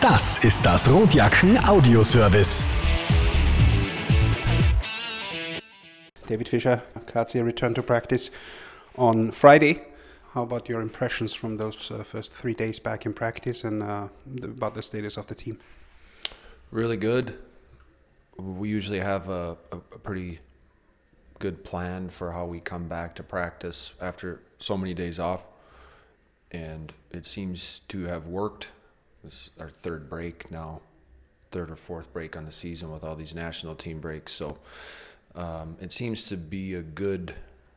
Das ist das Rotjacken Audioservice. David Fischer, KC returned to practice on Friday. How about your impressions from those first 3 days back in practice and about the status of the team? Really good. We usually have a pretty good plan for how we come back to practice after so many days off, and it seems to have worked. This is our third break now, third or fourth break on the season with all these national team breaks. So it seems to be a good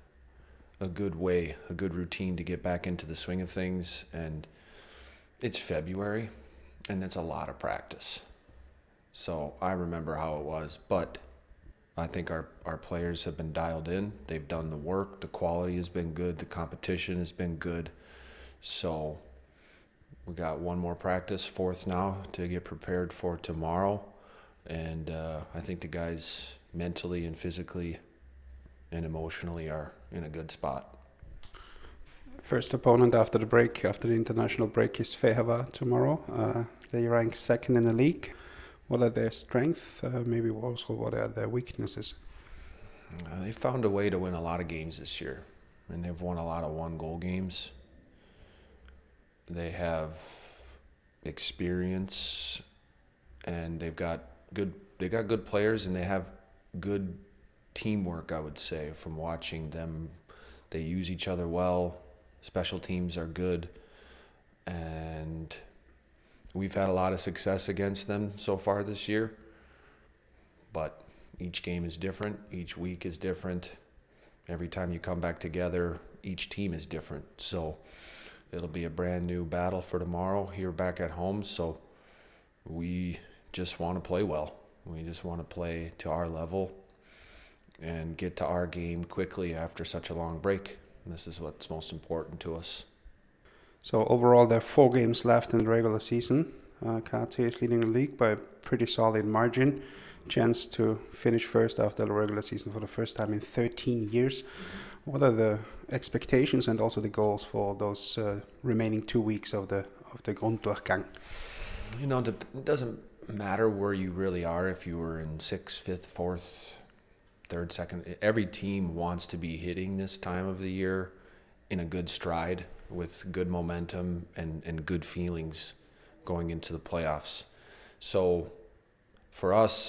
way, a good routine to get back into the swing of things. And it's February, and that's a lot of practice. So I remember how it was, but I think our players have been dialed in. They've done the work. The quality has been good. The competition has been good. So we got one more practice, fourth now, to get prepared for tomorrow. And I think the guys mentally and physically and emotionally are in a good spot. First opponent after the break, after the international break, is Fehava tomorrow. They rank second in the league. What are their strengths? Maybe also what are their weaknesses? They found a way to win a lot of games this year, and they've won a lot of one-goal games. They have experience, and they've got good players, and they have good teamwork, I would say, from watching them. They use each other well. Special teams are good, and we've had a lot of success against them so far this year, but each game is different. Each week is different. Every time you come back together, each team is different. So it'll be a brand new battle for tomorrow here back at home. So we just want to play well. We just want to play to our level and get to our game quickly after such a long break. And this is what's most important to us. So overall, there are 4 games left in the regular season. KC is leading the league by a pretty solid margin. Chance to finish first after the regular season for the first time in 13 years. What are the expectations and also the goals for those remaining 2 weeks of the Grunddurchgang? You know, it doesn't matter where you really are, if you were in 6th, 5th, 4th, 3rd, 2nd. Every team wants to be hitting this time of the year in a good stride, with good momentum and good feelings going into the playoffs. So for us,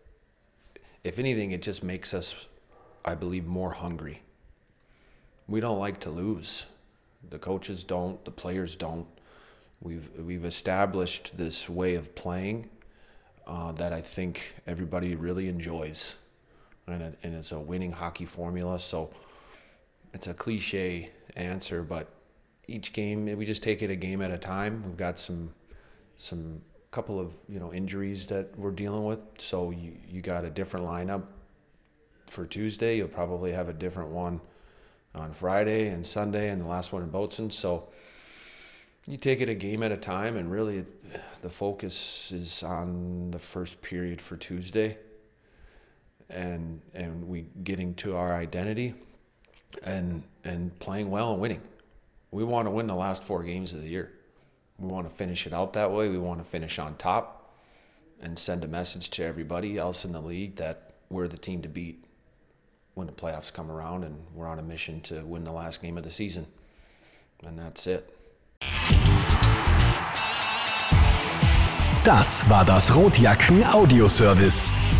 if anything, it just makes us, I believe, more hungry. We don't like to lose. The coaches don't, the players don't. We've established this way of playing that I think everybody really enjoys. And it's a winning hockey formula. So it's a cliche answer, but each game, we just take it a game at a time. We've got some couple of injuries that we're dealing with. So you got a different lineup for Tuesday. You'll probably have a different one on Friday and Sunday, and the last one in Bozeman. So you take it a game at a time, and really the focus is on the first period for Tuesday, and we getting to our identity and playing well and winning. We want to win the last 4 games of the year. We want to finish it out that way. We want to finish on top and send a message to everybody else in the league that we're the team to beat when the playoffs come around, and we're on a mission to win the last game of the season. And that's it. Das war das Rotjacken Audioservice.